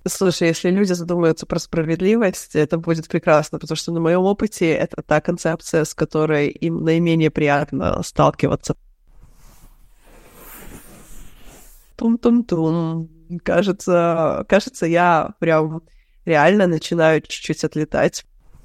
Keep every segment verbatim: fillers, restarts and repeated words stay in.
Слушай, если люди задумаются про справедливость, это будет прекрасно, потому что на моем опыте это та концепция, с которой им наименее приятно сталкиваться. Тум-тум-тум. Кажется, кажется, я прям реально начинаю чуть-чуть отлетать.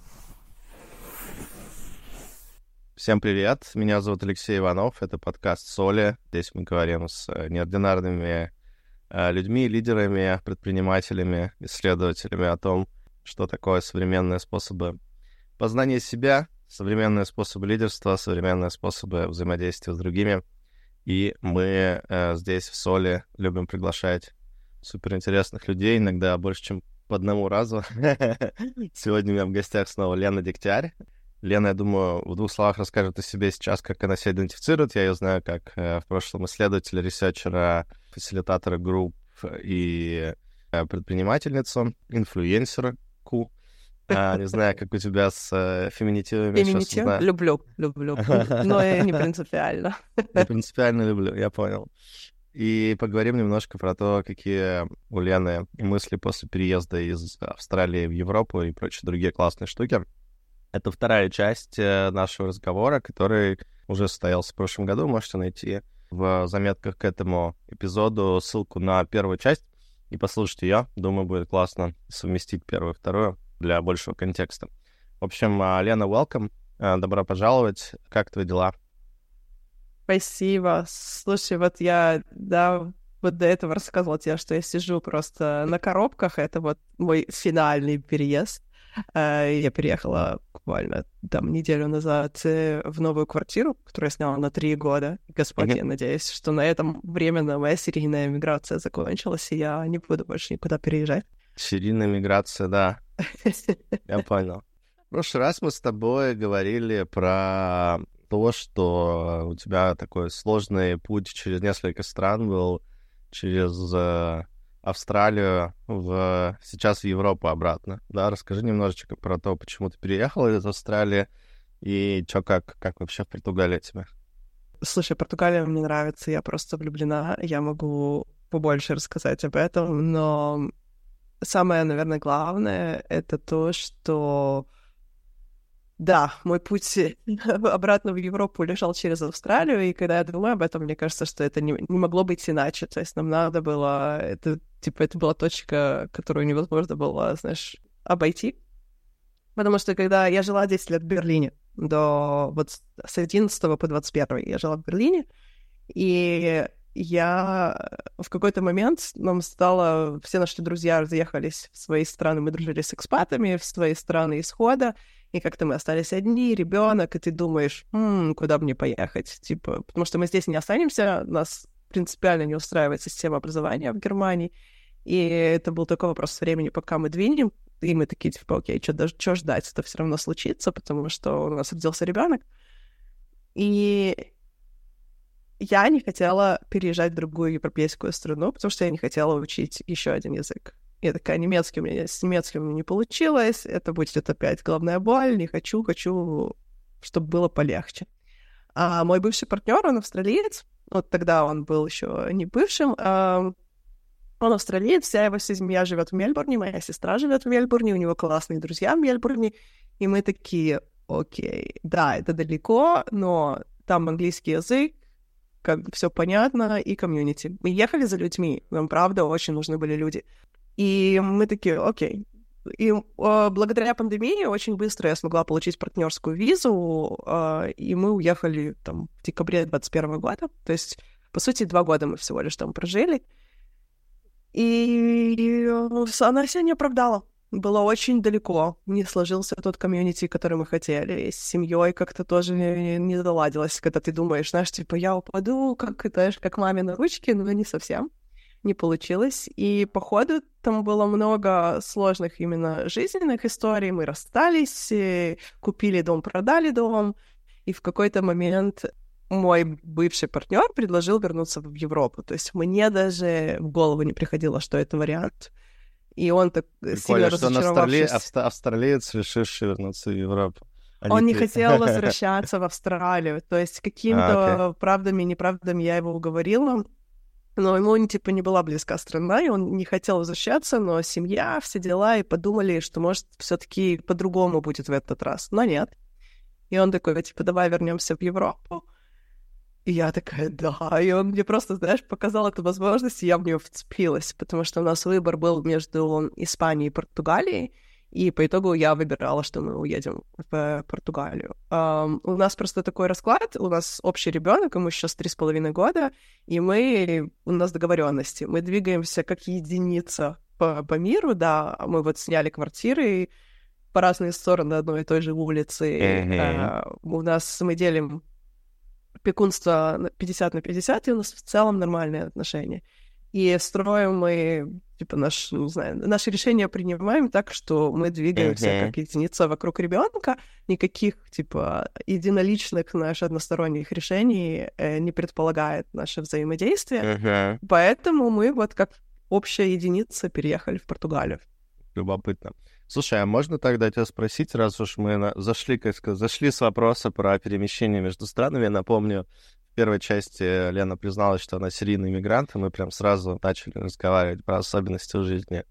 Всем привет, меня зовут Алексей Иванов, это подкаст «Соли». Здесь мы говорим с неординарными людьми, лидерами, предпринимателями, исследователями о том, что такое современные способы познания себя, современные способы лидерства, современные способы взаимодействия с другими. И мы э, здесь в «Соли» любим приглашать суперинтересных людей, иногда больше, чем по одному разу. Сегодня у меня в гостях снова Лена Дегтярь. Лена, я думаю, в двух словах расскажет о себе сейчас, как она себя идентифицирует. Я ее знаю как э, в прошлом исследователя, ресерчера, фасилитатора групп и э, предпринимательницу, инфлюенсерку. А, не знаю, как у тебя с э, феминитивами. Феминитив? Люблю, люблю, но не принципиально. Не принципиально люблю, я понял. И поговорим немножко про то, какие у Лены мысли после переезда из Австралии в Европу и прочие другие классные штуки. Это вторая часть нашего разговора, который уже состоялся в прошлом году. Можете найти в заметках к этому эпизоду ссылку на первую часть и послушать ее. Думаю, будет классно совместить первую и вторую для большего контекста. В общем, Лена, welcome. Добро пожаловать. Как твои дела? Спасибо. Слушай, вот я, да, вот до этого рассказывала тебе, что я сижу просто на коробках. Это вот мой финальный переезд. Я переехала буквально там неделю назад в новую квартиру, которую я сняла на три года. Господь, mm-hmm. я надеюсь, что на этом временно моя серийная миграция закончилась, и я не буду больше никуда переезжать. Серийная миграция, да. Я понял. В прошлый раз мы с тобой говорили про то, что у тебя такой сложный путь через несколько стран был, через Австралию, в... сейчас в Европу обратно. Да, расскажи немножечко про то, почему ты переехала из Австралии и чё, как, как вообще в Португалии тебе? Слушай, Португалия мне нравится, я просто влюблена, я могу побольше рассказать об этом, но самое, наверное, главное — это то, что да, мой путь обратно в Европу лежал через Австралию, и когда я думаю об этом, мне кажется, что это не, не могло быть иначе. То есть нам надо было... Это, типа, это была точка, которую невозможно было, знаешь, обойти. Потому что когда я жила десять лет в Берлине, до вот с одиннадцатого по двадцать первый я жила в Берлине, и я в какой-то момент нам стало... Все наши друзья разъехались в свои страны, мы дружили с экспатами в свои страны исхода, и как-то мы остались одни, ребенок, и ты думаешь, м-м, куда мне поехать? Типа, потому что мы здесь не останемся, нас принципиально не устраивает система образования в Германии, и это был такой вопрос времени, пока мы двинем, и мы такие, типа, окей, что ждать? Это все равно случится, потому что у нас родился ребенок. И я не хотела переезжать в другую европейскую страну, потому что я не хотела учить еще один язык. Я такая, немецкий у меня, с немецким у меня не получилось, это будет опять головная боль, не хочу, хочу, чтобы было полегче. А мой бывший партнер, он австралиец, вот тогда он был еще не бывшим, а он австралиец, вся его семья живет в Мельбурне, моя сестра живет в Мельбурне, у него классные друзья в Мельбурне, и мы такие, окей, да, это далеко, но там английский язык, как бы все понятно, и комьюнити. Мы ехали за людьми, нам, правда, очень нужны были люди. И мы такие, окей. И э, благодаря пандемии очень быстро я смогла получить партнерскую визу, э, и мы уехали там в декабре двадцать первого года. То есть, по сути, два года мы всего лишь там прожили. И, и она себя не оправдала. Было очень далеко. Не сложился тот комьюнити, который мы хотели. И с семьей как-то тоже не, не заладилось, когда ты думаешь, знаешь, типа, я упаду, как, знаешь, как маме на ручки, но не совсем. Не получилось. И, походу, там было много сложных именно жизненных историй. Мы расстались, купили дом, продали дом. И в какой-то момент мой бывший партнер предложил вернуться в Европу. То есть мне даже в голову не приходило, что это вариант. И он так сильно разочаровавшись... Что австр... австралиец, решивший вернуться в Европу. Они он не хотел возвращаться в Австралию. То есть какими-то а, правдами и неправдами я его уговорила. Но ему, типа, не была близка страна, и он не хотел возвращаться, но семья, все дела, и подумали, что, может, все таки по-другому будет в этот раз. Но нет. И он такой, типа, давай вернемся в Европу. И я такая, да. И он мне просто, знаешь, показал эту возможность, и я в нее вцепилась, потому что у нас выбор был между Испанией и Португалией, и по итогу я выбирала, что мы уедем в Португалию. Um, у нас просто такой расклад, у нас общий ребенок, ему сейчас три с половиной года, и мы, у нас договоренности, мы двигаемся как единица по, по миру, да, мы вот сняли квартиры по разные стороны одной и той же улицы, Mm-hmm. uh, у нас мы делим опекунство пятьдесят на пятьдесят, и у нас в целом нормальные отношения. И строим мы, типа, наш, не знаю, наши решения принимаем так, что мы двигаемся Uh-huh. как единица вокруг ребенка, никаких, типа, единоличных наших односторонних решений э, не предполагает наше взаимодействие. Uh-huh. Поэтому мы вот как общая единица переехали в Португалию. Любопытно. Слушай, а можно тогда тебя спросить, раз уж мы на... зашли, как сказать, зашли с вопроса про перемещение между странами, я напомню, в первой части Лена призналась, что она серийный иммигрант, и мы прям сразу начали разговаривать про особенности жизни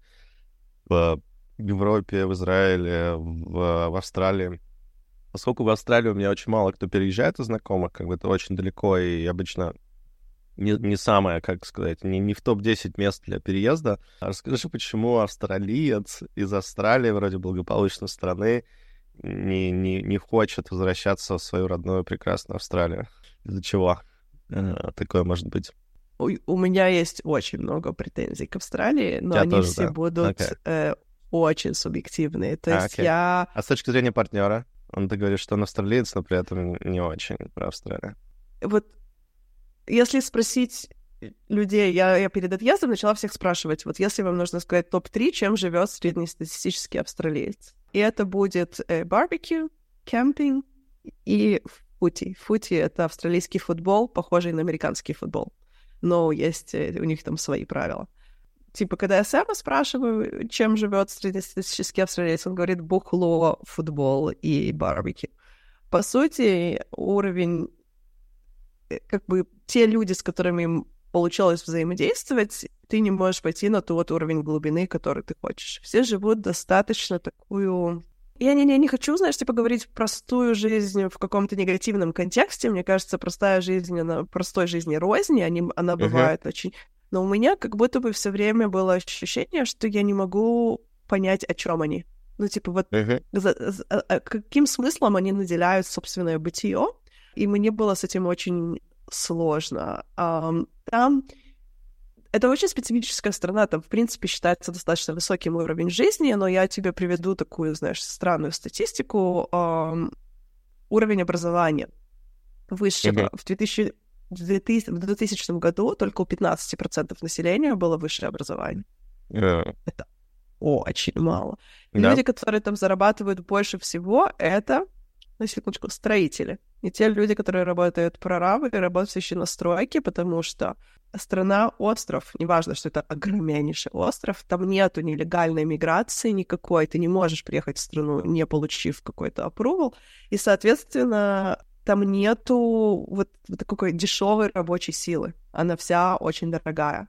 в Европе, в Израиле, в, в Австралии. Поскольку в Австралию у меня очень мало кто переезжает из знакомых, как бы это очень далеко, и обычно не, не самое, как сказать, не, не в топ десять мест для переезда. Расскажи, почему австралиец из Австралии, вроде благополучной страны, не, не, не хочет возвращаться в свою родную прекрасную Австралию? Из-за чего uh, такое может быть? У, у меня есть очень много претензий к Австралии, но я они тоже, все да. будут okay. э, очень субъективные. То а, есть okay. я... А с точки зрения партнера? Он ты говоришь, что он австралиец, но при этом не очень про Австралию. Вот если спросить людей, я, я перед отъездом начала всех спрашивать, вот если вам нужно сказать топ три, чем живет среднестатистический австралиец. И это будет э, барбекю, кемпинг и фути. Фути — это австралийский футбол, похожий на американский футбол. Но есть э, у них там свои правила. Типа, когда я Сэма спрашиваю, чем живет среднестатистический австралиец, он говорит бухло, футбол и барбекю. По сути, уровень, как бы те люди, с которыми им получалось взаимодействовать, ты не можешь пойти на тот уровень глубины, который ты хочешь. Все живут достаточно такую... Я не, не, не хочу, знаешь, типа, говорить простую жизнь в каком-то негативном контексте. Мне кажется, простая жизнь, она простой жизни рознь, они, она бывает uh-huh. очень... Но у меня как будто бы все время было ощущение, что я не могу понять, о чем они. Ну, типа, вот uh-huh. за, за, а, каким смыслом они наделяют собственное бытие. И мне было с этим очень сложно. Um, там... Это очень специфическая страна, там, в принципе, считается достаточно высоким уровень жизни, но я тебе приведу такую, знаешь, странную статистику. Um, уровень образования выше. Uh-huh. В, двухтысячном, в двухтысячном году только у пятнадцати процентов населения было высшее образование. Uh-huh. Это очень мало. И yeah. люди, которые там зарабатывают больше всего, это, на секундочку, строители. И те люди, которые работают прорабы, работающие на стройке, потому что страна — остров, неважно, что это огромнейший остров, там нету нелегальной миграции никакой, ты не можешь приехать в страну, не получив какой-то approval, и, соответственно, там нету вот, вот такой дешевой рабочей силы, она вся очень дорогая.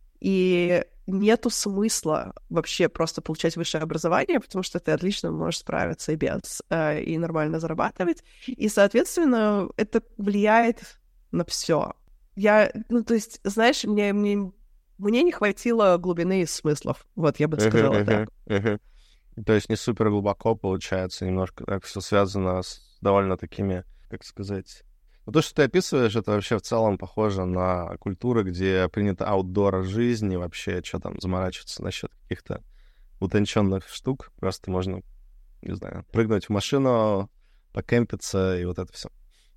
И нету смысла вообще просто получать высшее образование, потому что ты отлично можешь справиться и без, э, и нормально зарабатывать. И, соответственно, это влияет на все. Я, ну, то есть, знаешь, мне, мне, мне не хватило глубины и смыслов. Вот, я бы сказала uh-huh, так. Uh-huh. То есть не супер глубоко получается, немножко так все связано с довольно такими, как сказать... Ну, то, что ты описываешь, это вообще в целом похоже на культуру, где принято аутдор жизни, вообще, что там заморачиваться насчет каких-то утонченных штук. Просто можно, не знаю, прыгнуть в машину, покемпиться и вот это все.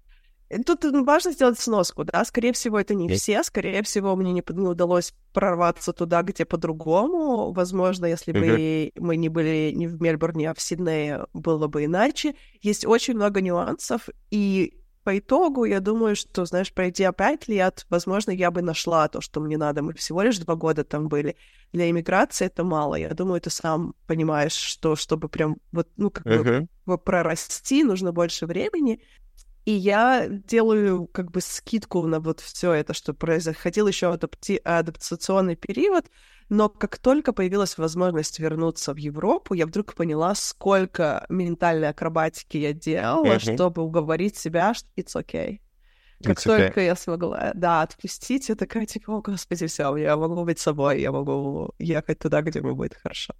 Тут важно сделать сноску, да, скорее всего, это не все, скорее всего, мне не, не удалось прорваться туда, где по-другому, возможно, если бы uh-huh. мы не были не в Мельбурне, а в Сиднее, было бы иначе. Есть очень много нюансов, и по итогу, я думаю, что, знаешь, пройдя пять лет, возможно, я бы нашла то, что мне надо. Мы всего лишь два года там были. Для иммиграции это мало. Я думаю, ты сам понимаешь, что чтобы прям вот, ну, как uh-huh. бы прорасти, нужно больше времени. И я делаю как бы скидку на вот все это, что происходил еще адапти... адаптационный период, но как только появилась возможность вернуться в Европу, я вдруг поняла, сколько ментальной акробатики я делала, Mm-hmm. чтобы уговорить себя, что it's okay. Как It's только okay. я смогла, да, отпустить, я такая, типа, о, господи, все, я могу быть собой, я могу ехать туда, где мне будет хорошо.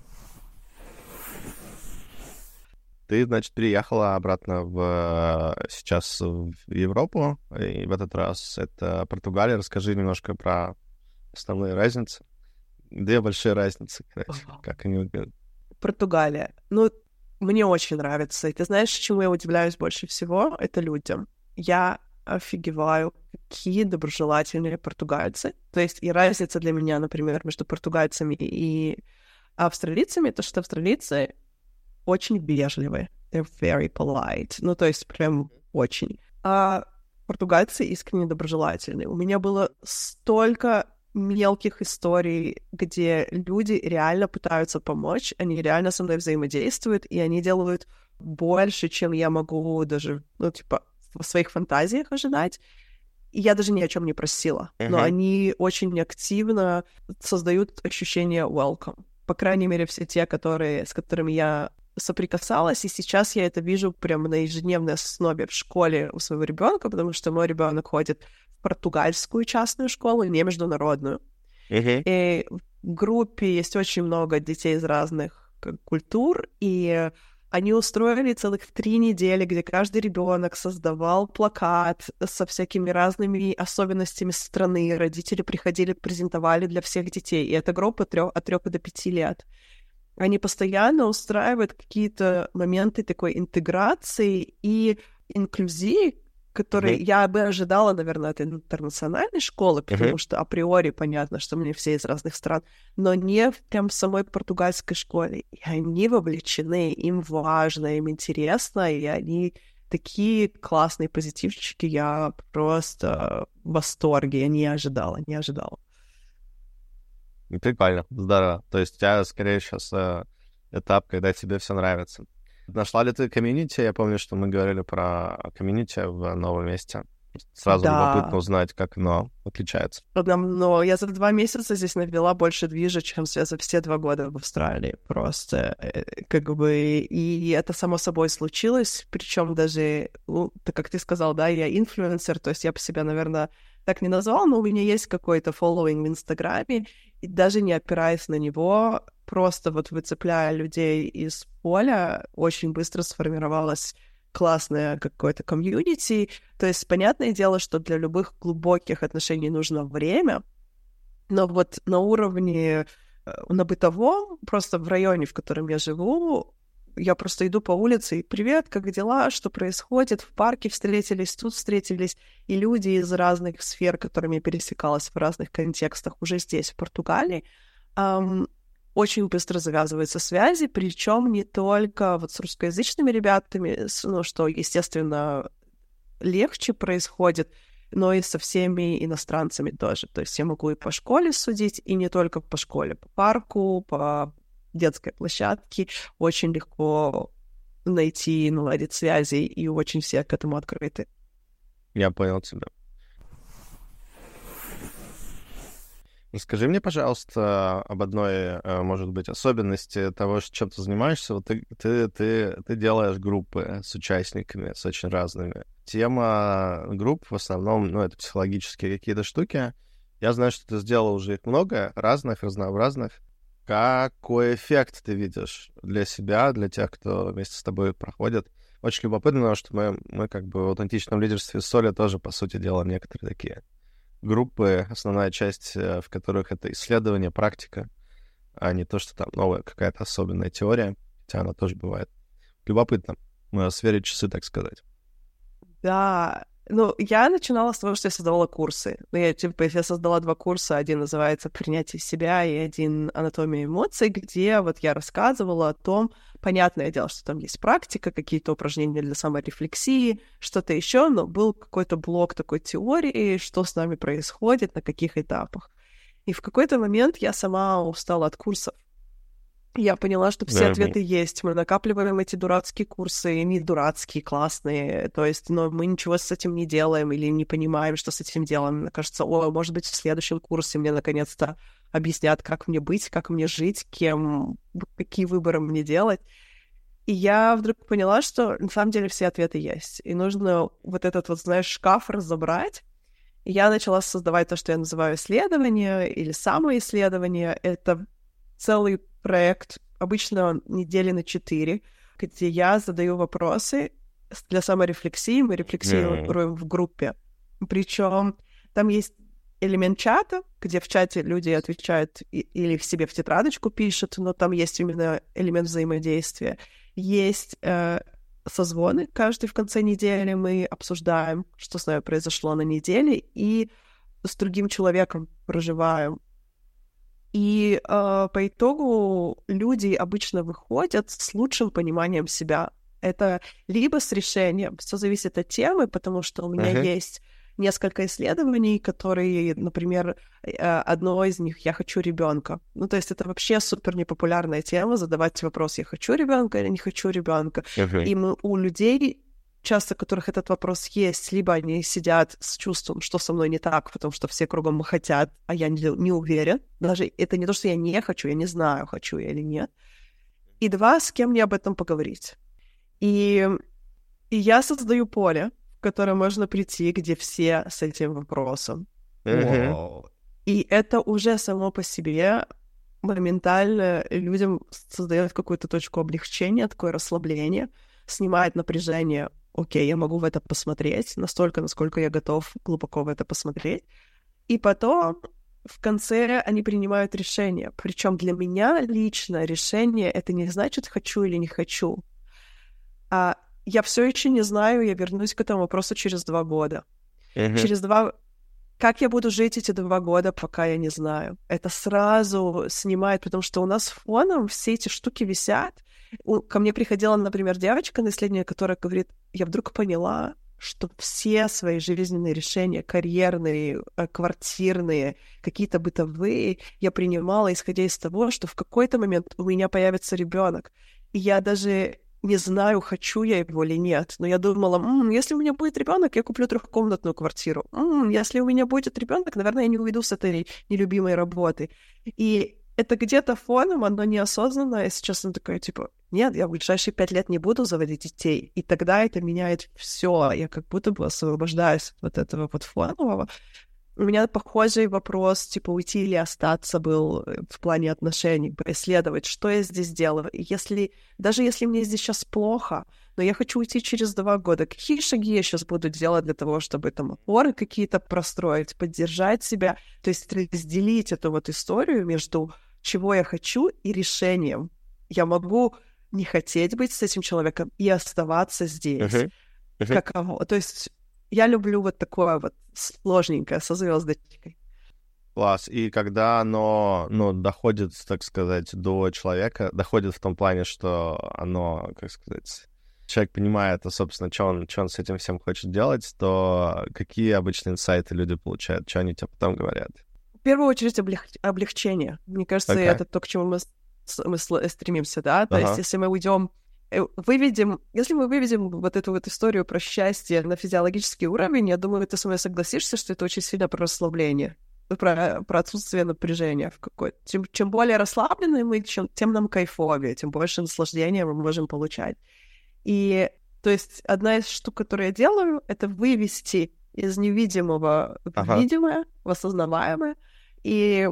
Ты, значит, переехала обратно в сейчас в Европу, и в этот раз это Португалия. Расскажи немножко про основные разницы. Две большие разницы, короче, как они выглядят. Португалия. Ну, мне очень нравится. И ты знаешь, чему я удивляюсь больше всего? Это людям. Я офигеваю, какие доброжелательные португальцы. То есть и разница для меня, например, между португальцами и австралийцами, то, что австралийцы очень вежливые. They're very polite. Ну, то есть прям очень. А португальцы искренне доброжелательные. У меня было столько мелких историй, где люди реально пытаются помочь, они реально со мной взаимодействуют, и они делают больше, чем я могу даже, ну, типа, в своих фантазиях ожидать. И я даже ни о чем не просила. Uh-huh. Но они очень активно создают ощущение welcome. По крайней мере, все те, которые, с которыми я соприкасалась, и сейчас я это вижу прямо на ежедневной основе в школе у своего ребенка, потому что мой ребенок ходит в португальскую частную школу, не международную. Uh-huh. И в группе есть очень много детей из разных культур, и они устроили целых три недели, где каждый ребенок создавал плакат со всякими разными особенностями страны. Родители приходили, презентовали для всех детей. И эта группа трё- от трех до пяти лет. Они постоянно устраивают какие-то моменты такой интеграции и инклюзии, которые mm-hmm. я бы ожидала, наверное, от интернациональной школы, потому mm-hmm. что априори понятно, что мы все из разных стран, но не в прям самой португальской школе. И они вовлечены, им важно, им интересно, и они такие классные позитивчики, я просто в восторге, я не ожидала, не ожидала. Прикольно, здорово. То есть у тебя скорее сейчас э, этап, когда тебе все нравится. Нашла ли ты комьюнити? Я помню, что мы говорили про комьюнити в новом месте. Сразу да. любопытно узнать, как оно отличается. Но я за два месяца здесь навела больше движа, чем за все два года в Австралии. Просто как бы... И это само собой случилось. Причем даже, ну, так как ты сказал, да, я инфлюенсер, то есть я бы себя, наверное, так не назвала, но у меня есть какой-то following в Инстаграме, и даже не опираясь на него, просто вот выцепляя людей из поля, очень быстро сформировалось классное какое-то комьюнити. То есть, понятное дело, что для любых глубоких отношений нужно время, но вот на уровне, на бытовом, просто в районе, в котором я живу, я просто иду по улице и «Привет, как дела? Что происходит?» В парке встретились, тут встретились, и люди из разных сфер, которыми я пересекалась в разных контекстах уже здесь, в Португалии, эм, очень быстро завязываются связи, причем не только вот с русскоязычными ребятами, ну, что, естественно, легче происходит, но и со всеми иностранцами тоже. То есть я могу и по школе судить, и не только по школе, по парку, по детской площадке. Очень легко найти и наладить связи, и очень все к этому открыты. Я понял тебя. Скажи мне, пожалуйста, об одной, может быть, особенности того, чем ты занимаешься. Вот ты, ты, ты, ты делаешь группы с участниками, с очень разными. Тема групп в основном, ну, это психологические какие-то штуки. Я знаю, что ты сделал уже их много, разных, разнообразных. Какой эффект ты видишь для себя, для тех, кто вместе с тобой проходит? Очень любопытно, потому что мы, мы как бы в аутентичном лидерстве Соли тоже, по сути дела, некоторые такие группы, основная часть в которых это исследование, практика, а не то, что там новая какая-то особенная теория, хотя она тоже бывает. Любопытно. Сверить часы, так сказать. Да, ну, я начинала с того, что я создавала курсы. Ну, я, типа, я создала два курса. Один называется «Принятие себя» и один «Анатомия эмоций», где вот я рассказывала о том, понятное дело, что там есть практика, какие-то упражнения для саморефлексии, что-то еще, но был какой-то блок такой теории, что с нами происходит, на каких этапах. И в какой-то момент я сама устала от курсов. Я поняла, что все Да, ответы есть. Мы накапливаем эти дурацкие курсы, не дурацкие, классные. То есть, но мы ничего с этим не делаем или не понимаем, что с этим делаем. Мне кажется, о, может быть, в следующем курсе мне наконец-то объяснят, как мне быть, как мне жить, кем, какие выборы мне делать. И я вдруг поняла, что на самом деле все ответы есть. И нужно вот этот вот, знаешь, шкаф разобрать. И я начала создавать то, что я называю исследование или самоисследование. Это целый проект, обычно недели на четыре, где я задаю вопросы для саморефлексии, мы рефлексируем mm-hmm. в группе. Причем там есть элемент чата, где в чате люди отвечают или в себе в тетрадочку пишут, но там есть именно элемент взаимодействия. Есть э, созвоны, каждый в конце недели мы обсуждаем, что с нами произошло на неделе, и с другим человеком проживаем. И э, по итогу люди обычно выходят с лучшим пониманием себя. Это либо с решением, все зависит от темы, потому что у меня uh-huh. есть несколько исследований, которые, например, одно из них «я хочу ребенка». Ну, то есть это вообще супер непопулярная тема, задавать вопрос «я хочу ребенка или не хочу ребенка». Uh-huh. И мы, у людей, часто у которых этот вопрос есть, либо они сидят с чувством, что со мной не так, потому что все кругом хотят, а я не, не уверен. Даже это не то, что я не хочу, я не знаю, хочу я или нет. И два, с кем мне об этом поговорить. И, и я создаю поле, в которое можно прийти, где все с этим вопросом. Uh-huh. И это уже само по себе моментально людям создает какую-то точку облегчения, такое расслабление, снимает напряжение. Окей, я могу в это посмотреть настолько, насколько я готов глубоко в это посмотреть. И потом в конце они принимают решение. Причем для меня лично решение — это не значит «хочу» или «не хочу». А я все еще не знаю, я вернусь к этому вопросу через два года. Uh-huh. Через два... Как я буду жить эти два года, пока я не знаю. Это сразу снимает, потому что у нас фоном все эти штуки висят. Ко мне приходила, например, девочка на исследование, которая говорит, я вдруг поняла, что все свои жизненные решения, карьерные, квартирные, какие-то бытовые, я принимала, исходя из того, что в какой-то момент у меня появится ребенок. И я даже не знаю, хочу я его или нет. Но я думала, м-м, если у меня будет ребенок, я куплю трехкомнатную квартиру. М-м, если у меня будет ребенок, наверное, я не уйду с этой нелюбимой работы. И это где-то фоном, оно неосознанно, и сейчас оно такое, типа, нет, я в ближайшие пять лет не буду заводить детей. И тогда это меняет все. Я как будто бы освобождаюсь от этого вот фонового. У меня похожий вопрос, типа, уйти или остаться был в плане отношений, поисследовать, что я здесь делаю. И если, даже если мне здесь сейчас плохо, но я хочу уйти через два года, какие шаги я сейчас буду делать для того, чтобы там опоры какие-то простроить, поддержать себя, то есть разделить эту вот историю между чего я хочу и решением. Я могу не хотеть быть с этим человеком и оставаться здесь. Uh-huh. Uh-huh. Каково? То есть я люблю вот такое вот сложненькое со звездочкой. Класс. И когда оно, ну, доходит, так сказать, до человека, доходит в том плане, что оно, как сказать, человек понимает, а, собственно, что он, что он с этим всем хочет делать, то какие обычно инсайты люди получают? Что они тебе потом говорят? В первую очередь облег... облегчение. Мне кажется, okay. это то, к чему мы, мы стремимся, да? То uh-huh. есть если мы уйдем выведем, если мы выведем вот эту вот историю про счастье на физиологический уровень, я думаю, ты со мной согласишься, что это очень сильно про расслабление, про, про отсутствие напряжения в какой-то. Чем, чем более расслаблены мы, чем, тем нам кайфовее, тем больше наслаждения мы можем получать. И, то есть, одна из штук, которую я делаю, это вывести из невидимого в ага. видимое, в осознаваемое, и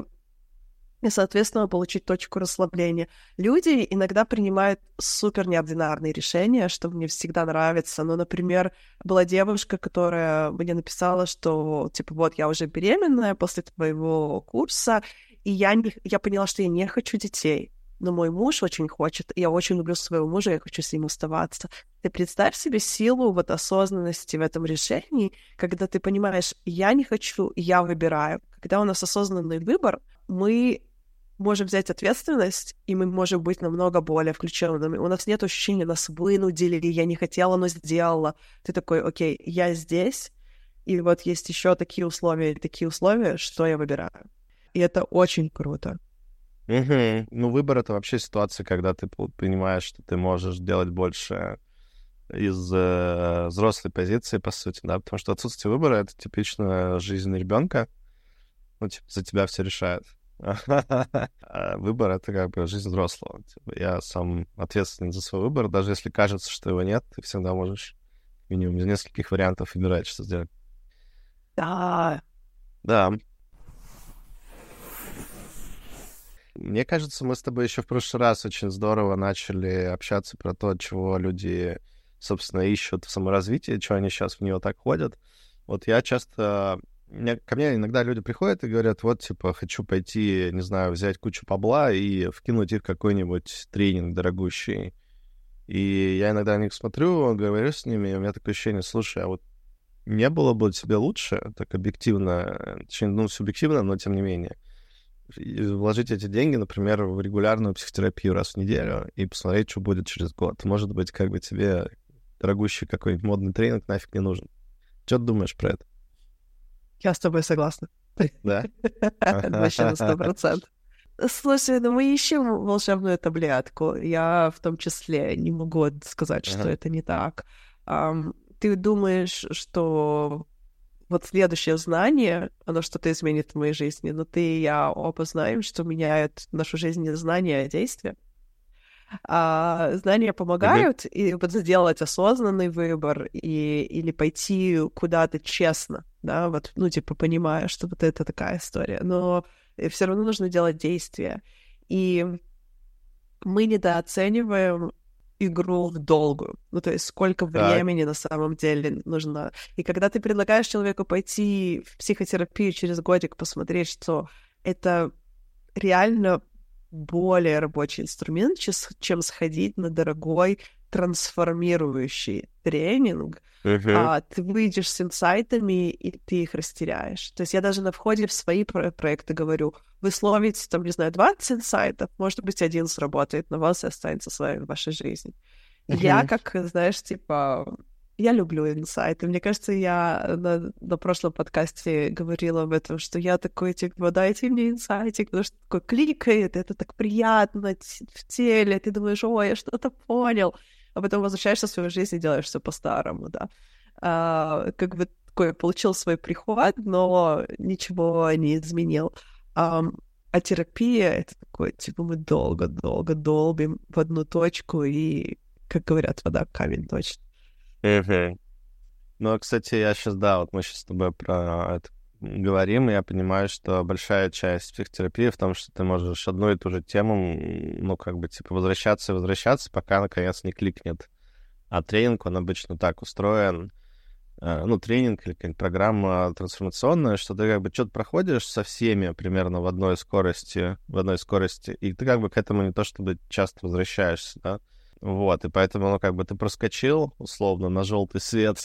и, соответственно, получить точку расслабления. Люди иногда принимают супер неординарные решения, что мне всегда нравится. Ну, например, была девушка, которая мне написала, что, типа, вот, я уже беременная после твоего курса, и я, не, я поняла, что я не хочу детей. Но мой муж очень хочет, и я очень люблю своего мужа, я хочу с ним оставаться. Ты представь себе силу вот осознанности в этом решении, когда ты понимаешь, я не хочу, я выбираю. Когда у нас осознанный выбор, мы можем взять ответственность, и мы можем быть намного более включенными. У нас нет ощущения, нас вынудили, или я не хотела, но сделала. Ты такой, окей, я здесь, и вот есть еще такие условия, такие условия, что я выбираю. И это очень круто. Угу. Ну, выбор — это вообще ситуация, когда ты пол- понимаешь, что ты можешь делать больше из э, взрослой позиции, по сути, да, потому что отсутствие выбора — это типично жизнь ребенка, ну, типа, за тебя все решают. А выбор — это как бы жизнь взрослого. Типа, я сам ответственен за свой выбор, даже если кажется, что его нет, ты всегда можешь минимум из нескольких вариантов выбирать, что сделать. Да. Да. Мне кажется, мы с тобой еще в прошлый раз очень здорово начали общаться про то, чего люди, собственно, ищут в саморазвитии, чего они сейчас в него так ходят. Вот я часто... Мне, ко мне иногда люди приходят и говорят, вот, типа, хочу пойти, не знаю, взять кучу бабла и вкинуть их в какой-нибудь тренинг дорогущий. И я иногда на них смотрю, говорю с ними, и у меня такое ощущение, слушай, а вот не было бы тебе лучше, так объективно, точнее, ну, субъективно, но тем не менее, и вложить эти деньги, например, в регулярную психотерапию раз в неделю и посмотреть, что будет через год. Может быть, как бы тебе дорогущий какой-нибудь модный тренинг нафиг не нужен. Что ты думаешь про это? Я с тобой согласна. Да? Вообще на сто процентов. Слушай, ну мы ищем волшебную таблетку. Я в том числе не могу сказать, что Ага. это не так. Ам, ты думаешь, что вот следующее знание, оно что-то изменит в моей жизни, но ты и я оба знаем, что меняет нашу жизнь не знания, а действия. А знания Мгм. помогают и вот сделать осознанный выбор и, или пойти куда-то честно, да, вот, ну, типа, понимая, что вот это такая история, но все равно нужно делать действия. И мы недооцениваем игру в долгую. Ну, то есть сколько Так. времени на самом деле нужно. И когда ты предлагаешь человеку пойти в психотерапию через годик, посмотреть, что это реально более рабочий инструмент, чес- чем сходить на дорогой трансформирующий тренинг, Мгм. а ты выйдешь с инсайтами, и ты их растеряешь. То есть я даже на входе в свои про- проекты говорю, вы словите, там, не знаю, двадцать инсайтов, может быть, один сработает на вас и останется с вами в вашей жизни. Я Мгм. как, знаешь, типа, я люблю инсайты. Мне кажется, я на, на прошлом подкасте говорила об этом, что я такой, типа, дайте мне инсайтик, потому что такой кликает, это так приятно т- в теле, ты думаешь, ой, я что-то понял, а потом возвращаешься в свою жизнь и делаешь все по-старому, да. А, как бы такой получил свой приход, но ничего не изменил. А, а терапия — это такой, типа, мы долго-долго долбим в одну точку, и, как говорят, вода камень точит. Мгм. Ну, а, кстати, я сейчас, да, вот мы сейчас с тобой про это говорим, и я понимаю, что большая часть психотерапии в том, что ты можешь одну и ту же тему, м, ну, как бы, типа, возвращаться и возвращаться, пока, наконец, не кликнет. А тренинг, он обычно так устроен, э, ну, тренинг или какая-нибудь программа трансформационная, что ты как бы что-то проходишь со всеми примерно в одной скорости, в одной скорости, и ты как бы к этому не то чтобы часто возвращаешься, да. Вот, и поэтому, ну, как бы ты проскочил, условно, на желтый свет,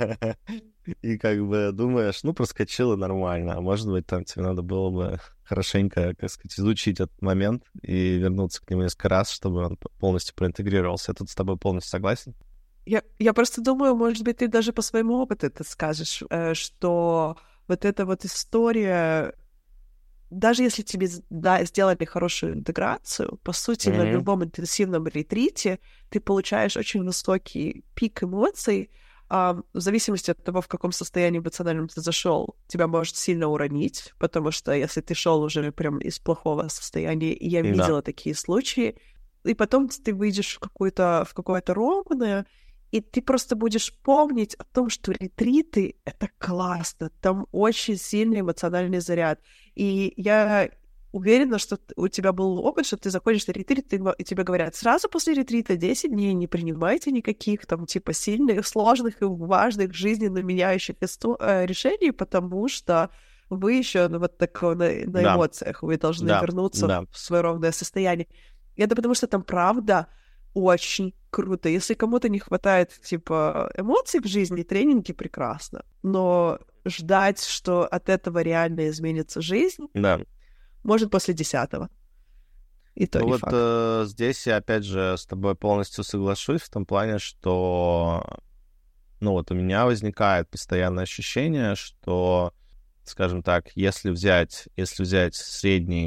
и как бы думаешь, ну, проскочил и нормально, а может быть, там тебе надо было бы хорошенько, как сказать, изучить этот момент и вернуться к нему несколько раз, чтобы он полностью проинтегрировался. Я тут с тобой полностью согласен. Я, я просто думаю, может быть, ты даже по своему опыту это скажешь, э, что вот эта вот история, даже если тебе с- да, сделали хорошую интеграцию, по сути, на Мгм. любом интенсивном ретрите ты получаешь очень высокий пик эмоций, а, в зависимости от того, в каком состоянии эмоциональном ты зашел, тебя может сильно уронить, потому что если ты шел уже прям из плохого состояния, и я Да, видела такие случаи, и потом ты выйдешь в какое-то в какое-то ровное, и ты просто будешь помнить о том, что ретриты — это классно, там очень сильный эмоциональный заряд. И я уверена, что т- у тебя был опыт, что ты заходишь на ретрит, и го- и тебе говорят, сразу после ретрита десять дней не принимайте никаких там типа сильных, сложных и важных, жизненно меняющих исто- э, решений, потому что вы еще ну, вот такое на, на да, эмоциях, вы должны да, вернуться да. в свое ровное состояние. И это потому что там правда очень круто. Если кому-то не хватает, типа, эмоций в жизни, тренинги прекрасно. Но ждать, что от этого реально изменится жизнь, Да. может после десятого. И то Ну не вот факт. э, здесь я опять же с тобой полностью соглашусь в том плане, что, ну вот у меня возникает постоянное ощущение, что, скажем так, если взять, если взять средний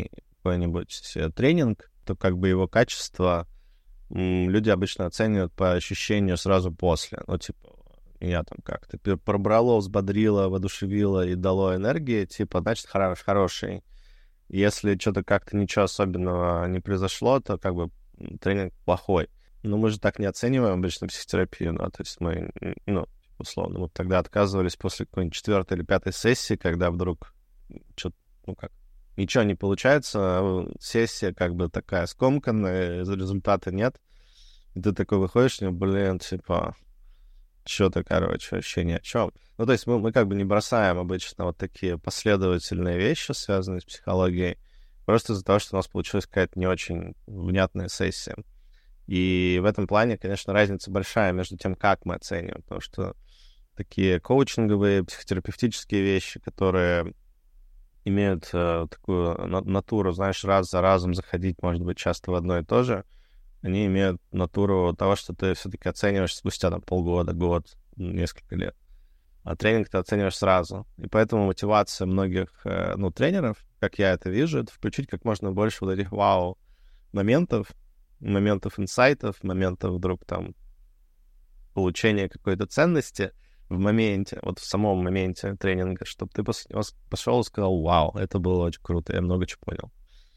какой-нибудь тренинг, то как бы его качество м, люди обычно оценивают по ощущению сразу после. Ну, типа, меня там как-то пробрало, взбодрило, воодушевило и дало энергии, типа, значит, хорош, хороший. Если что-то как-то ничего особенного не произошло, то как бы тренинг плохой. Но мы же так не оцениваем обычно психотерапию, да, то есть мы, ну, условно, мы тогда отказывались после какой-нибудь четвертой или пятой сессии, когда вдруг что-то, ну как, ничего не получается, сессия как бы такая скомканная, результата нет, и ты такой выходишь, ну, блин, типа, что-то, короче, вообще ни о чем. Ну, то есть мы, мы как бы не бросаем обычно вот такие последовательные вещи, связанные с психологией, просто из-за того, что у нас получилась какая-то не очень внятная сессия. И в этом плане, конечно, разница большая между тем, как мы оцениваем, потому что такие коучинговые, психотерапевтические вещи, которые имеют э, такую на- натуру, знаешь, раз за разом заходить, может быть, часто в одно и то же, они имеют натуру того, что ты все-таки оцениваешь спустя там полгода, год, несколько лет. А тренинг ты оцениваешь сразу. И поэтому мотивация многих, э, ну, тренеров, как я это вижу, это включить как можно больше вот этих вау-моментов, моментов инсайтов, моментов вдруг там получения какой-то ценности в моменте, вот в самом моменте тренинга, чтобы ты после него пошел и сказал: вау, это было очень круто, я много чего понял.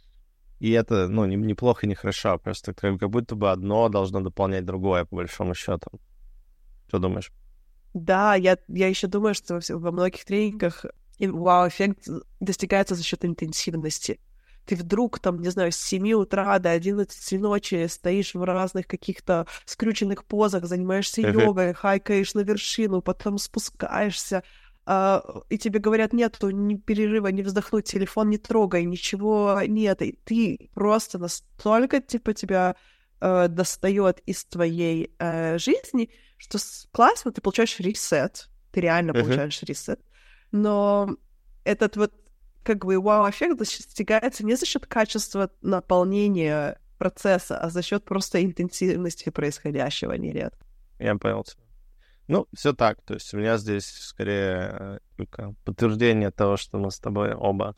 И это, ну, не, не плохо, не хорошо, просто как, как будто бы одно должно дополнять другое, по большому счету. Что думаешь? Да, я, я еще думаю, что во, вс- во многих тренингах вау-эффект достигается за счет интенсивности. Ты вдруг там, не знаю, с семи утра до одиннадцати ночи стоишь в разных каких-то скрюченных позах, занимаешься йогой, хайкаешь на вершину, потом спускаешься, а, и тебе говорят: нету ни перерыва, не вздохнуть, телефон не трогай, ничего нет. И ты просто настолько, типа, тебя э, достает из твоей э, жизни, что с- классно, ты получаешь ресет, ты реально Мгм. получаешь ресет, но этот вот как бы вау-эффект достигается не за счет качества наполнения процесса, а за счет просто интенсивности происходящего нередко. Я понял тебя. Ну, все так. То есть у меня здесь скорее э, только подтверждение того, что мы с тобой оба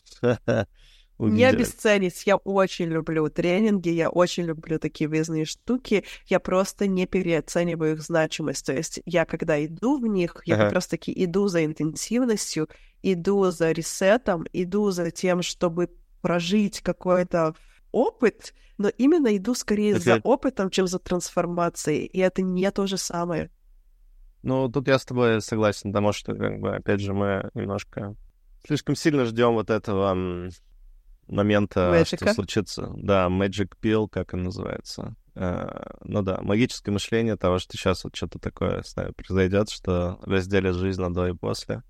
Не увидели. обесценить. Я очень люблю тренинги, я очень люблю такие выездные штуки. Я просто не переоцениваю их значимость. То есть я, когда иду в них, я Ага. как раз-таки иду за интенсивностью, иду за ресетом, иду за тем, чтобы прожить какой-то опыт, но именно иду скорее за Мгм. опытом, чем за трансформацией. И это не то же самое. Ну, тут я с тобой согласен, потому что, как бы, опять же, мы немножко слишком сильно ждем вот этого м, момента, что Мэджика. случится. Да, magic pill, как он называется. Э, ну да, магическое мышление того, что сейчас вот что-то такое с нами произойдет, что разделит жизнь на до и после.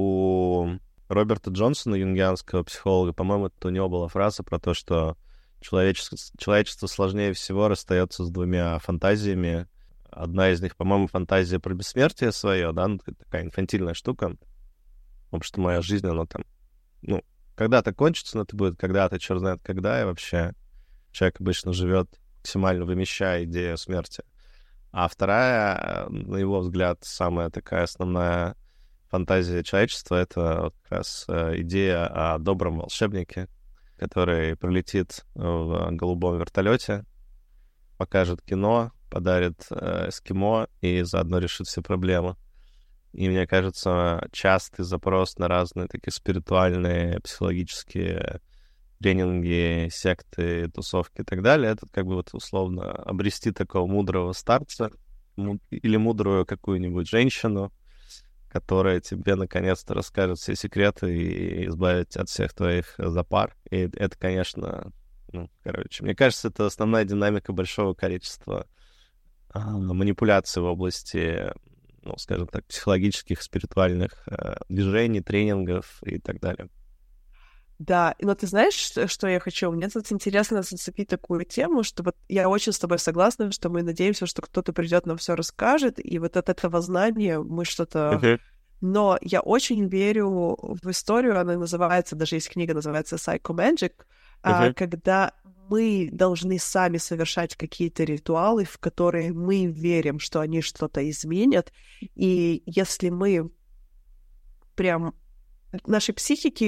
У Роберта Джонсона, юнгианского психолога, по-моему, это у него была фраза про то, что человечество, человечество сложнее всего расстается с двумя фантазиями. Одна из них, по-моему, фантазия про бессмертие свое, да, ну, такая инфантильная штука. Потому что моя жизнь, она там, ну, когда-то кончится, но это будет когда-то, черт знает когда, и вообще человек обычно живет, максимально вымещая идею смерти. А вторая, на его взгляд, самая такая основная фантазия человечества — это вот как раз э, идея о добром волшебнике, который прилетит в голубом вертолете, покажет кино, подарит э, эскимо и заодно решит все проблемы. И мне кажется, частый запрос на разные такие спиритуальные, психологические тренинги, секты, тусовки и так далее, это как бы вот условно обрести такого мудрого старца му- или мудрую какую-нибудь женщину, которая тебе наконец-то расскажет все секреты и избавит от всех твоих запар. И это, конечно, ну, короче, мне кажется, это основная динамика большого количества а, манипуляций в области, ну, скажем так, психологических, спиритуальных э, движений, тренингов и так далее. Да, но ты знаешь, что, что я хочу? Мне тут интересно зацепить такую тему, что вот я очень с тобой согласна, что мы надеемся, что кто-то придет, нам все расскажет, и вот от этого знания мы что-то... Мгм. Но я очень верю в историю, она называется, даже есть книга, называется Psychomagic, а, Мгм. когда мы должны сами совершать какие-то ритуалы, в которые мы верим, что они что-то изменят, и если мы прям нашей психике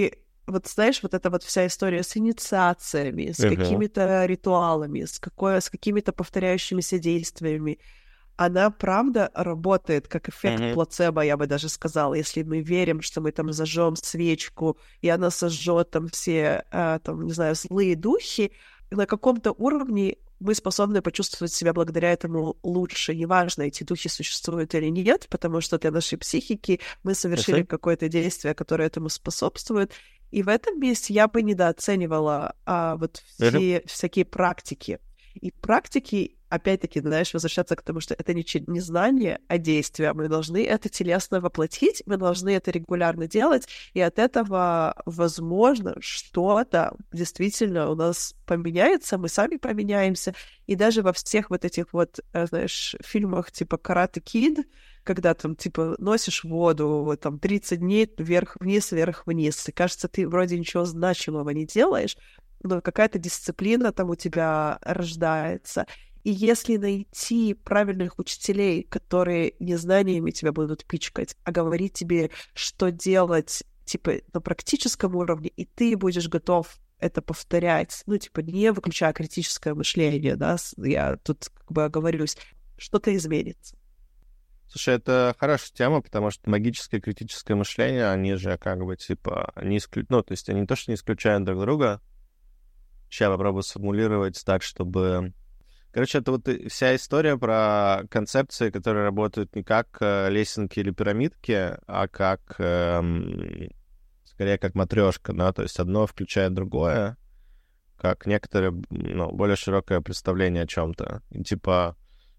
вот знаешь, вот эта вот вся история с инициациями, с Мгм. какими-то ритуалами, с, какой, с какими-то повторяющимися действиями, она, правда, работает как эффект Мгм. плацебо, я бы даже сказала. Если мы верим, что мы там зажжем свечку, и она сожжет там все, а, там, не знаю, злые духи, на каком-то уровне мы способны почувствовать себя благодаря этому лучше. Неважно, эти духи существуют или нет, потому что для нашей психики мы совершили Мгм. какое-то действие, которое этому способствует. И в этом месте я бы недооценивала а, вот Мгм. все всякие практики. И практики, опять-таки, знаешь, возвращаться к тому, что это не, че- не знание, а действие. Мы должны это телесно воплотить, мы должны это регулярно делать, и от этого, возможно, что-то действительно у нас поменяется, мы сами поменяемся. И даже во всех вот этих вот, э, знаешь, фильмах типа «Карате Кид», когда там, типа, носишь воду, вот, там, тридцать дней вверх-вниз, вверх-вниз, и кажется, ты вроде ничего значимого не делаешь, но какая-то дисциплина там у тебя рождается. И если найти правильных учителей, которые не знаниями тебя будут пичкать, а говорить тебе, что делать, типа, на практическом уровне, и ты будешь готов это повторять, ну, типа, не выключая критическое мышление, да, с- я тут как бы оговорюсь, что-то изменится. Слушай, это хорошая тема, потому что магическое и критическое мышление, они же как бы типа не исключ... ну, то есть они не то, что не исключают друг друга. Сейчас попробую сформулировать так, чтобы... Короче, это вот и вся история про концепции, которые работают не как э, лесенки или пирамидки, а как, эм, скорее, как матрешка, да, то есть одно включает другое, как некоторое, ну, более широкое представление о чем-то. И, типа,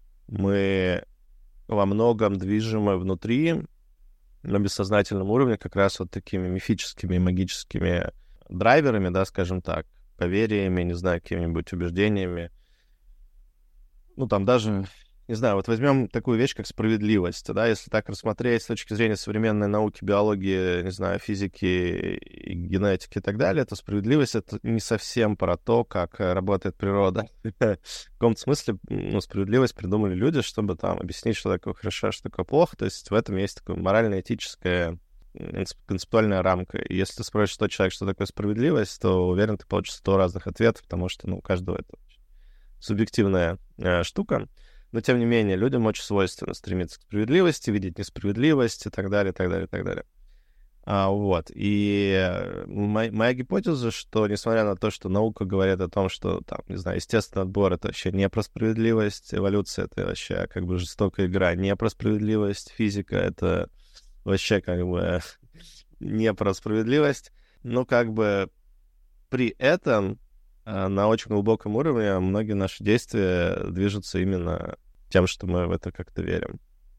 мы во многом движимы внутри, на бессознательном уровне, как раз вот такими мифическими и магическими драйверами, да, скажем так, поверьями, не знаю, какими-нибудь убеждениями. Ну, там даже, не знаю, вот возьмем такую вещь, как справедливость, да, если так рассмотреть с точки зрения современной науки, биологии, не знаю, физики, и генетики и так далее, то справедливость — это не совсем про то, как э, работает природа. В каком-то смысле, ну, справедливость придумали люди, чтобы там объяснить, что такое хорошо, а что такое плохо, то есть в этом есть такая морально-этическая м, концептуальная рамка. И если ты спросишь тот человек, что такое справедливость, то уверен, ты получишь сто разных ответов, потому что, ну, у каждого это субъективная э, штука, но тем не менее людям очень свойственно стремиться к справедливости, видеть несправедливость и так далее, и так далее, и так далее. А, вот. И э, моя, моя гипотеза, что несмотря на то, что наука говорит о том, что, там, не знаю, естественный отбор — это вообще не про справедливость, эволюция — это вообще как бы жестокая игра, не про справедливость, физика — это вообще как бы не про справедливость, но как бы при этом а, на очень глубоком уровне многие наши действия движутся именно тем, что мы в это как-то верим.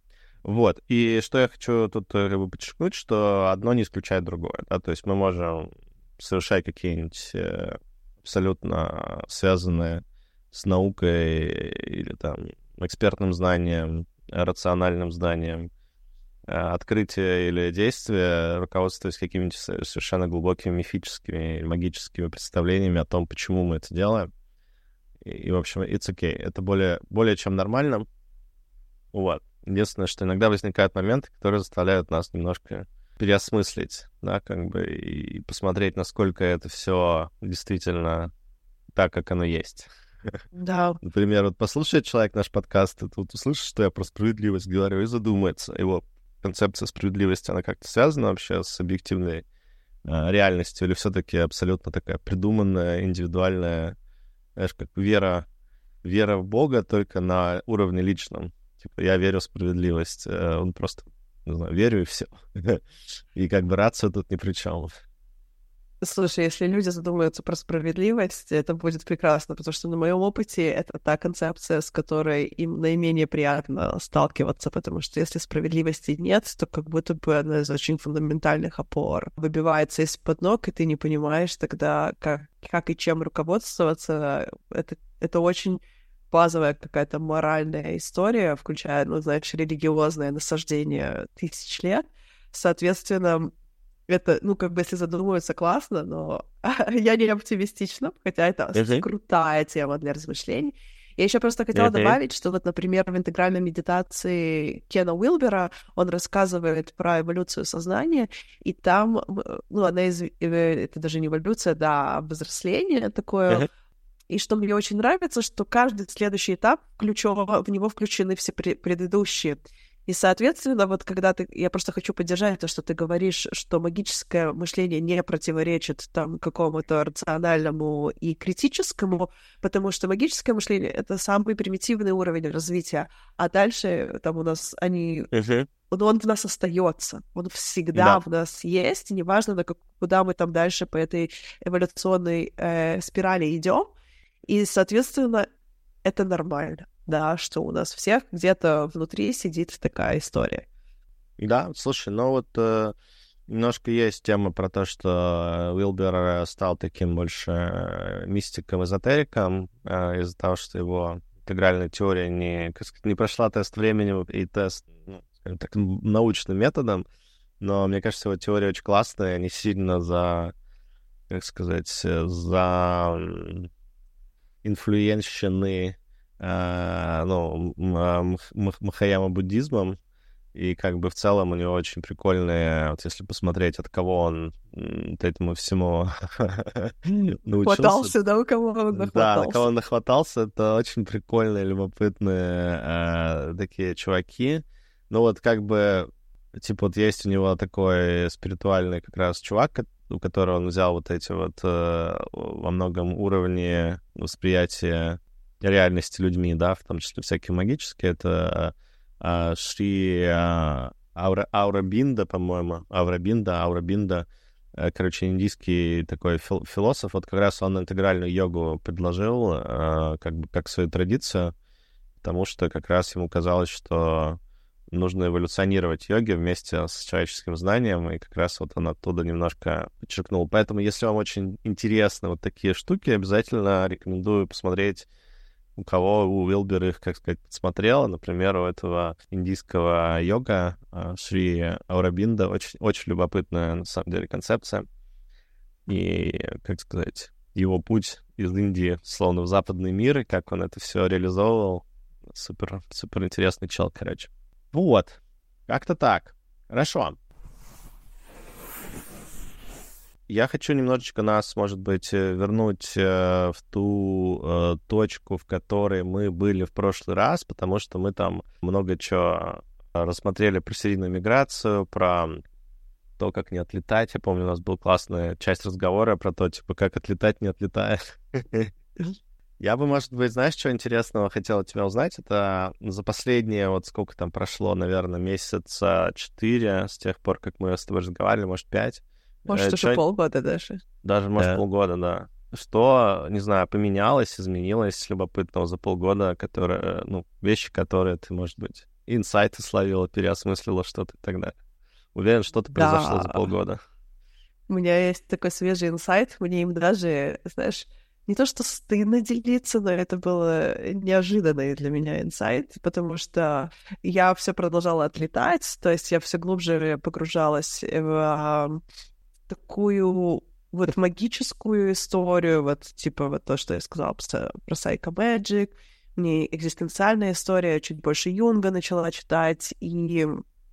Вот. И что я хочу тут э, как бы подчеркнуть, что одно не исключает другое. Да? То есть мы можем совершать какие-нибудь э, абсолютно связанные с наукой или там экспертным знанием, рациональным знанием э, открытие или действие, руководствуясь какими-то со- совершенно глубокими мифическими или магическими представлениями о том, почему мы это делаем. И, и, в общем, it's okay. Это более, более чем нормально. Вот. Единственное, что иногда возникают моменты, которые заставляют нас немножко переосмыслить, да, как бы, и посмотреть, насколько это все действительно так, как оно есть. Да, Например, вот послушает человек наш подкаст, и тут услышит, что я про справедливость говорю, и задумается. Его концепция справедливости, она как-то связана вообще с объективной э, реальностью, или все-таки абсолютно такая придуманная, индивидуальная, знаешь, как вера, вера в Бога только на уровне личном. Типа, я верю в справедливость, э, он просто, не знаю, верю и все. И как бы рация тут ни при чем. слушай, если люди задумаются про справедливость, это будет прекрасно, потому что на моем опыте это та концепция, с которой им наименее приятно сталкиваться, потому что если справедливости нет, то как будто бы одна из очень фундаментальных опор выбивается из-под ног, и ты не понимаешь тогда, как, как и чем руководствоваться. Это, это очень базовая какая-то моральная история, включая, ну, знаешь, религиозное насаждение тысяч лет. Соответственно, это, ну, как бы, если задумываться, классно, но я не оптимистична, хотя это Мгм. крутая тема для размышлений. Я еще просто хотела Uh-huh. добавить, что вот, например, в интегральной медитации Кена Уилбера он рассказывает про эволюцию сознания, и там, ну, она из... это даже не эволюция, да, взросление такое. Uh-huh. И что мне очень нравится, что каждый следующий этап, включен, в него включены все пре- предыдущие. И, соответственно, вот когда ты... Я просто хочу поддержать то, что ты говоришь, что магическое мышление не противоречит там какому-то рациональному и критическому, потому что магическое мышление — это самый примитивный уровень развития, а дальше там у нас они... Uh-huh. Он, он в нас остается, он всегда Да. в нас есть, и неважно, на как, куда мы там дальше по этой эволюционной э, спирали идем, и, соответственно, это нормально. Да, что у нас всех где-то внутри сидит такая история. Да, слушай, ну вот э, немножко есть тема про то, что Уилбер стал таким больше мистиком-эзотериком э, из-за того, что его интегральная теория не, как сказать, не прошла тест временем и тест, ну, скажем так, научным методом, но мне кажется, его теория очень классная, они сильно за, как сказать, за инфлюенщены Uh, ну, махаяма-буддизмом, и как бы в целом у него очень прикольные, вот если посмотреть, от кого он вот этому всему научился. Хватался, да, у кого он нахватался. Да, на кого он нахватался, это очень прикольные, любопытные uh, такие чуваки. Ну вот как бы, типа вот есть у него такой спиритуальный как раз чувак, у которого он взял вот эти вот uh, во многом уровни восприятия реальности людьми, да, в том числе всякие магические, это а, Шри а, Аура, Аурабинда, по-моему, Аурабинда, Аурабинда, а, короче, индийский такой фил, философ, вот как раз он интегральную йогу предложил, а, как бы, как свою традицию, потому что как раз ему казалось, что нужно эволюционировать йоги вместе с человеческим знанием, и как раз вот он оттуда немножко подчеркнул. Поэтому, если вам очень интересны вот такие штуки, обязательно рекомендую посмотреть, у кого у Уилбер их, как сказать, подсмотрел. Например, у этого индийского йога Шри Аурабинда очень, очень любопытная, на самом деле, концепция. И, как сказать, его путь из Индии, словно в западный мир, и как он это все реализовывал. Супер, супер интересный чел, короче. Вот, как-то так. Хорошо. Я хочу немножечко нас, может быть, вернуть э, в ту э, точку, в которой мы были в прошлый раз, потому что мы там много чего рассмотрели про серийную миграцию, про то, как не отлетать. Я помню, у нас была классная часть разговора про то, типа, как отлетать, не отлетая. Я бы, может быть, знаешь, что интересного хотел от тебя узнать? Это за последние, вот сколько там прошло, наверное, месяца четыре с тех пор, как мы с тобой разговаривали, может, пять. Может, уже полгода даже. Даже, может, да. полгода, да. Что, не знаю, поменялось, изменилось любопытного за полгода, которые, ну, вещи, которые ты, может быть, инсайты словила, переосмыслила что-то и так далее. Уверен, что-то да. произошло за полгода. У меня есть такой свежий инсайт, мне им даже, знаешь, не то что стыдно делиться, но это было неожиданный для меня инсайт, потому что я все продолжала отлетать, то есть я все глубже погружалась в такую вот магическую историю, вот типа вот то, что я сказала про Psycho-Magic, мне экзистенциальная история, чуть больше Юнга начала читать, и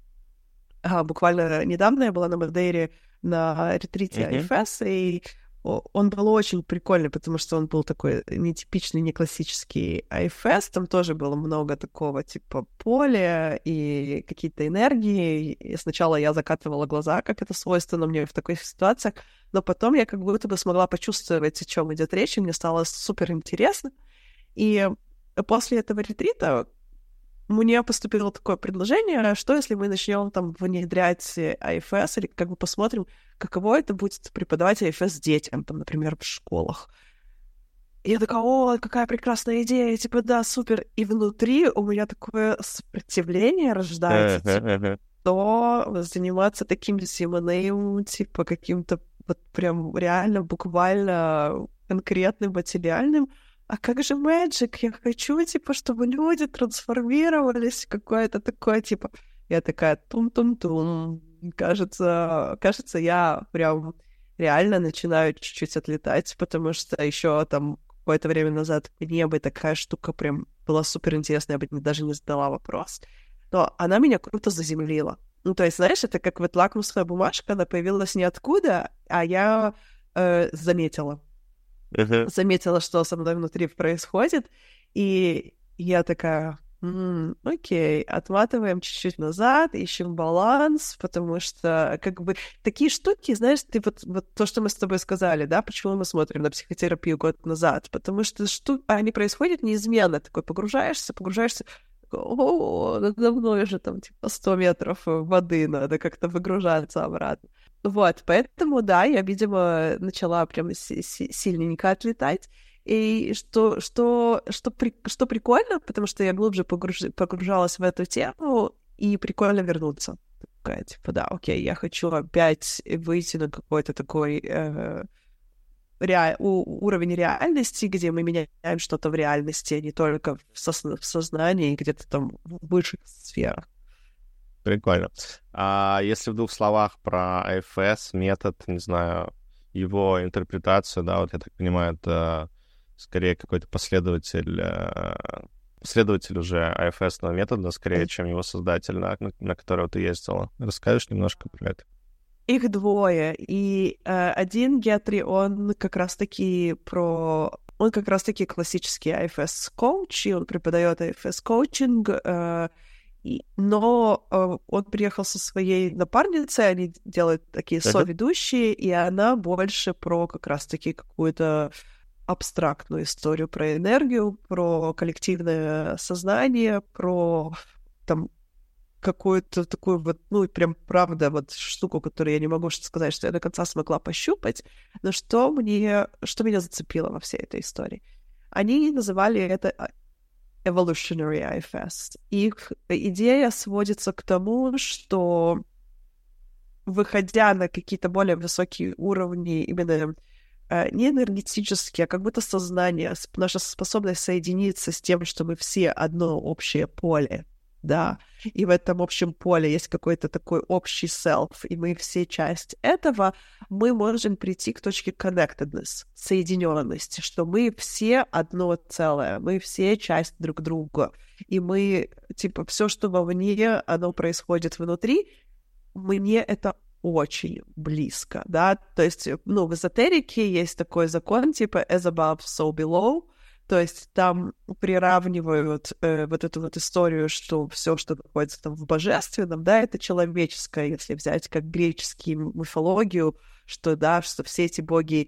а, буквально недавно я была на Мадейре на ретрите ай эф эс, uh-huh. и он был очень прикольный, потому что он был такой нетипичный, не классический ай эф эс, там тоже было много такого типа поля и какие-то энергии, и сначала я закатывала глаза, как это свойственно мне в таких ситуациях, но потом я как будто бы смогла почувствовать, о чем идет речь, и мне стало супер интересно, и после этого ретрита мне поступило такое предложение, что если мы начнем там внедрять ай эф эс, или как бы посмотрим, каково это будет преподавать ай эф эс детям, там, например, в школах. И я такая, о, какая прекрасная идея, типа, да, супер. И внутри у меня такое сопротивление рождается, типа, то заниматься таким эм энд эй, типа, каким-то вот прям реально, буквально конкретным, материальным. А как же Magic? Я хочу, типа, чтобы люди трансформировались, какое-то такое, типа... Я такая, тум-тум-тум. Кажется, кажется, я прям реально начинаю чуть-чуть отлетать, потому что еще там какое-то время назад, мне бы такая штука прям была супер интересная, я бы даже не задала вопрос. Но она меня круто заземлила. Ну, то есть, знаешь, это как вот лакмусовая бумажка, она появилась ниоткуда, а я э, заметила. Uh-huh. Заметила, что со мной внутри происходит, и я такая... Mm, окей, отматываем чуть-чуть назад, ищем баланс, потому что, как бы, такие штуки, знаешь, ты вот, вот то, что мы с тобой сказали, да, почему мы смотрим на психотерапию год назад, потому что штуки, они происходят неизменно, такой погружаешься, погружаешься, о, надо мной же там, типа, сто метров воды, надо как-то выгружаться обратно. Вот, поэтому, да, я, видимо, начала прям сильненько отлетать. И что, что, что, при, что прикольно, потому что я глубже погруж, погружалась в эту тему, и прикольно вернуться. Такая, типа, да, окей, я хочу опять выйти на какой-то такой э, ре, у, уровень реальности, где мы меняем что-то в реальности, а не только в, сос, в сознании, где-то там в высших сферах. Прикольно. А если в двух словах про эй эф эс, метод, не знаю, его интерпретацию, да, вот я так понимаю, это... скорее какой-то последователь, последователь уже эй эф эс-ного метода, скорее, чем его создатель, на, на которого ты ездила. Расскажешь немножко про это? Их двое, и э, один Гетри, он как раз-таки про... Он как раз-таки классический эй эф эс-коуч, и он преподает эй эф эс-коучинг, э, и, но э, он приехал со своей напарницей, они делают такие uh-huh. соведущие, и она больше про как раз-таки какую-то абстрактную историю про энергию, про коллективное сознание, про там какую-то такую вот, ну, прям правда вот штуку, которую я не могу сказать, что я до конца смогла пощупать, но что мне, что меня зацепило во всей этой истории. Они называли это evolutionary эй эф эс. Их идея сводится к тому, что выходя на какие-то более высокие уровни именно не энергетически, а как будто сознание, наша способность соединиться с тем, что мы все одно общее поле, да, и в этом общем поле есть какой-то такой общий self, и мы все часть этого, мы можем прийти к точке connectedness, соединенности, что мы все одно целое, мы все часть друг друга, и мы, типа, все, что вовне, оно происходит внутри, мне это очень близко, да, то есть, ну, в эзотерике есть такой закон, типа as above, so below, то есть там приравнивают э, вот эту вот историю, что все, что находится там в божественном, да, это человеческое, если взять как греческую мифологию, что, да, что все эти боги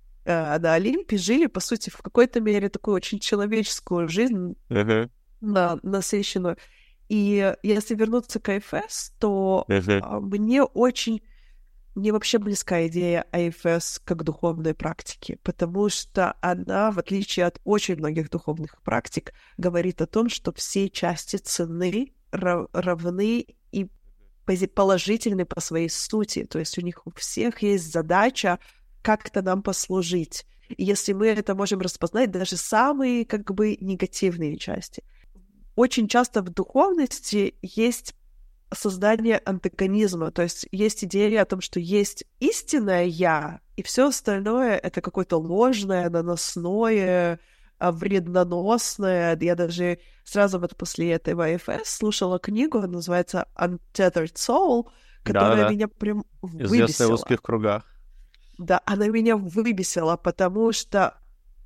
э, на Олимпе жили, по сути, в какой-то мере такую очень человеческую жизнь, uh-huh. на, насыщенную. И если вернуться к эй эф эс, то uh-huh. мне очень, мне вообще близка идея эй эф эс как духовной практики, потому что она, в отличие от очень многих духовных практик, говорит о том, что все части ценны, равны и положительны по своей сути. То есть у них у всех есть задача как-то нам послужить. И если мы это можем распознать, даже самые как бы негативные части. Очень часто в духовности есть создание антагонизма, то есть есть идея о том, что есть истинное «я», и все остальное — это какое-то ложное, наносное, вредноносное. Я даже сразу вот после этого эй эф эс слушала книгу, она называется «Untethered Soul», которая Да-да-да. меня прям выбесила. Известная в узких кругах. Да, она меня выбесила, потому что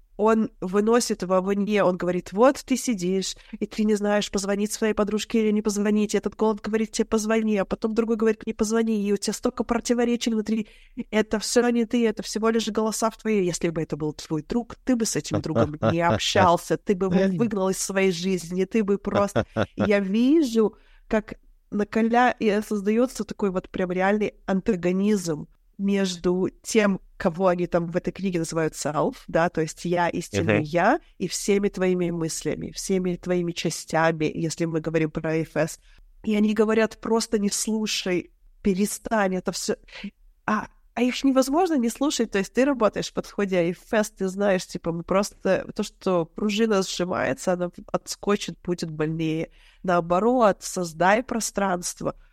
он выносит вовне, он говорит, вот ты сидишь, и ты не знаешь, позвонить своей подружке или не позвонить, и этот голос говорит тебе позвони, а потом другой говорит не позвони, и у тебя столько противоречий внутри. Это все не ты, это всего лишь голоса в твоей. Если бы это был твой друг, ты бы с этим другом не общался, ты бы его выгнал из своей жизни, ты бы просто... Я вижу, как накаля... и создается такой вот прям реальный антагонизм между тем, кого они там в этой книге называют self, да, то есть я, истинный uh-huh. я, и всеми твоими мыслями, всеми твоими частями, если мы говорим про эй эф эс. И они говорят, просто не слушай, перестань, это все... А, а их невозможно не слушать, то есть ты работаешь в подходе эй эф эс, ты знаешь, типа, мы просто... То, что пружина сжимается, она отскочит, будет больнее. Наоборот, создай пространство,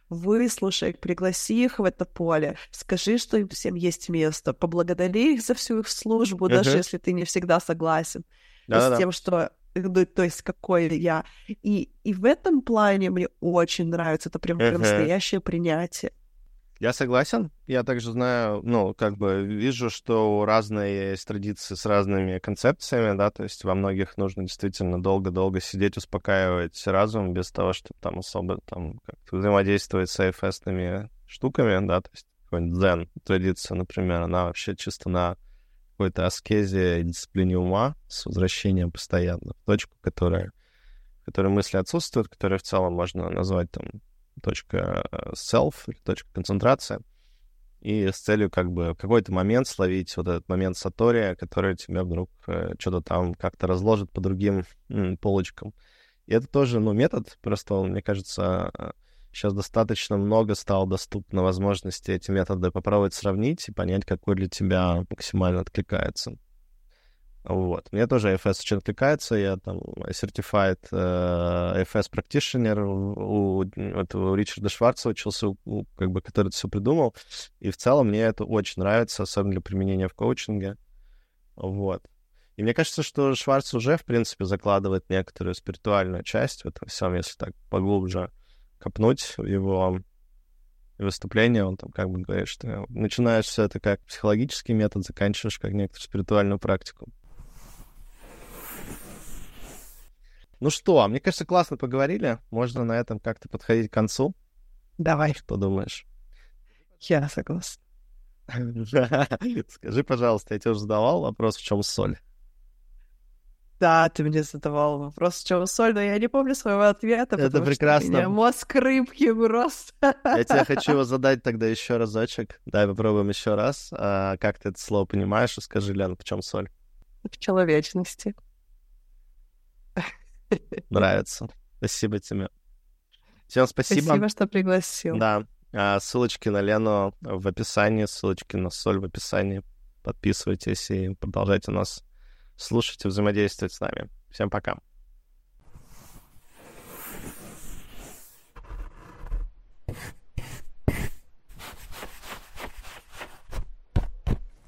выслушай, пригласи их в это поле, скажи, что им всем есть место, поблагодари их за всю их службу, Мгм. даже если ты не всегда согласен с Да-да-да. тем, что, ну, то есть какой я. И, и в этом плане мне очень нравится, это прям, прям Мгм. настоящее принятие. Я согласен. Я также знаю, ну, как бы вижу, что разные есть традиции с разными концепциями, да, то есть во многих нужно действительно долго-долго сидеть, успокаивать разум без того, чтобы там особо там как-то взаимодействовать с эйфэсными штуками, да, то есть какой-нибудь дзен традиция, например, она вообще чисто на какой-то аскезе и дисциплине ума с возвращением постоянно в точку, которая, в которой мысли отсутствуют, которую в целом можно назвать там точка э, self или точка концентрации, и с целью как бы в какой-то момент словить вот этот момент сатория, который тебя вдруг э, что-то там как-то разложит по другим м, полочкам. И это тоже, ну, метод, просто, он, мне кажется, э, сейчас достаточно много стало доступно возможности эти методы попробовать сравнить и понять, какой для тебя максимально откликается. Вот. Мне тоже эй эф эс очень откликается. Я там certified э, эй эф эс practitioner у, у этого у Ричарда Шварца учился, у, у, как бы, который это все придумал. И в целом мне это очень нравится, особенно для применения в коучинге. Вот. И мне кажется, что Шварц уже, в принципе, закладывает некоторую спиритуальную часть в этом всем, если так поглубже копнуть в его выступление. Он там как бы говорит, что начинаешь все это как психологический метод, заканчиваешь как некоторую спиритуальную практику. Ну что, мне кажется, классно поговорили. Можно на этом как-то подходить к концу. Давай, Что думаешь? я согласна. Скажи, пожалуйста, я тебе уже задавал вопрос, в чем соль? Да, ты мне задавал вопрос, в чем соль, но я не помню своего ответа, Это потому что у меня прекрасно. мозг рыбки просто. Я тебе хочу его задать тогда еще разочек. Давай попробуем еще раз. А, как ты это слово понимаешь? И скажи, Лена, в чем соль? В человечности. Нравится. Спасибо тебе. Всем спасибо. Спасибо, что пригласил. Да. А, ссылочки на Лену в описании, ссылочки на соль в описании. Подписывайтесь и продолжайте нас слушать и взаимодействовать с нами. Всем пока.